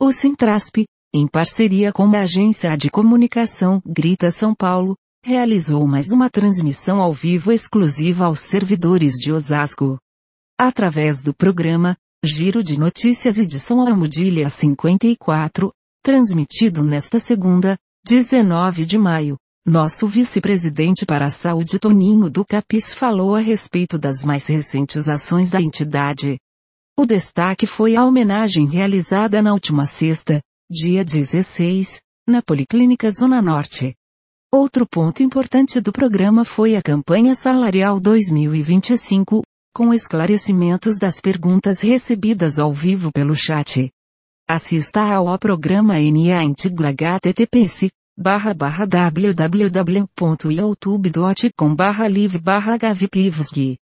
O Sintrasp, em parceria com a agência de comunicação Grita São Paulo, realizou mais uma transmissão ao vivo exclusiva aos servidores de Osasco. Através do programa Giro de Notícias edição Almudilha 54, transmitido nesta segunda, 19 de maio, nosso vice-presidente para a saúde Toninho do Capis falou a respeito das mais recentes ações da entidade. O destaque foi a homenagem realizada na última sexta, dia 16, na Policlínica Zona Norte. Outro ponto importante do programa foi a campanha salarial 2025, com esclarecimentos das perguntas recebidas ao vivo pelo chat. Assista ao programa NA Antiga https://www.youtube.com/live/gavpivsg.